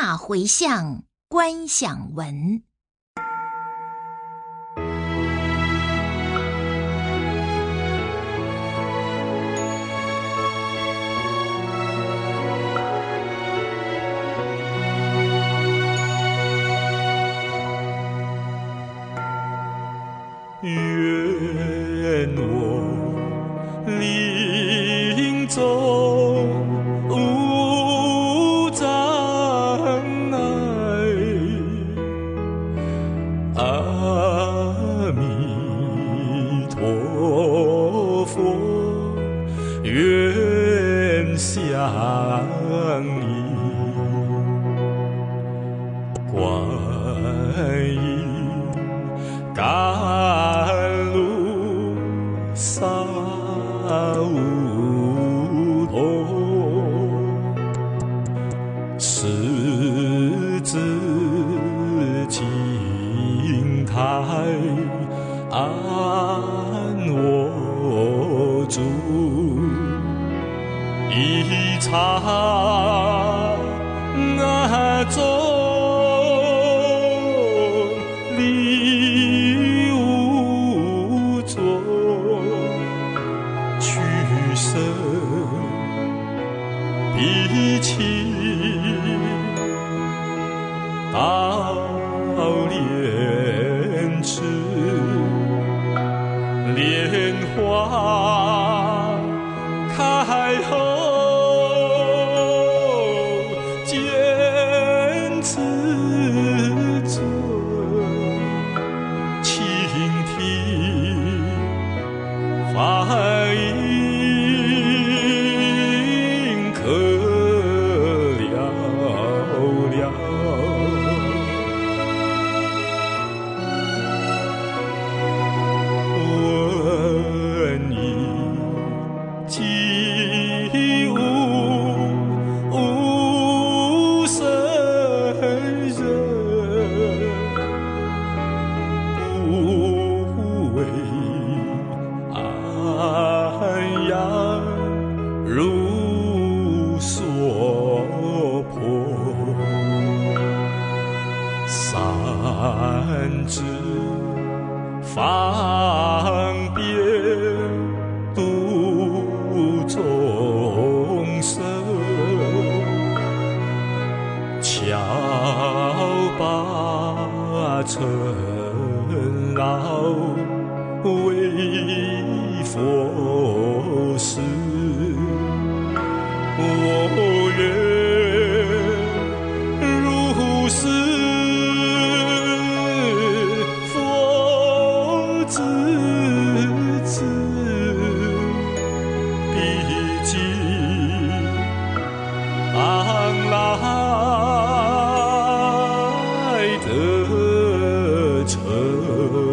大回向观想文。 愿我临终无障碍，阿弥陀佛，愿相依，观音甘露洒无头，十指金台安我住，一刹那中离无踪，去生毕竟到莲池，莲花开后见此尊，倾听梵音可了了。问你既无生人，不为安养如所迫，三智方便度众生，巧把尘劳为佛事，我愿如是佛之子，毕竟往来得成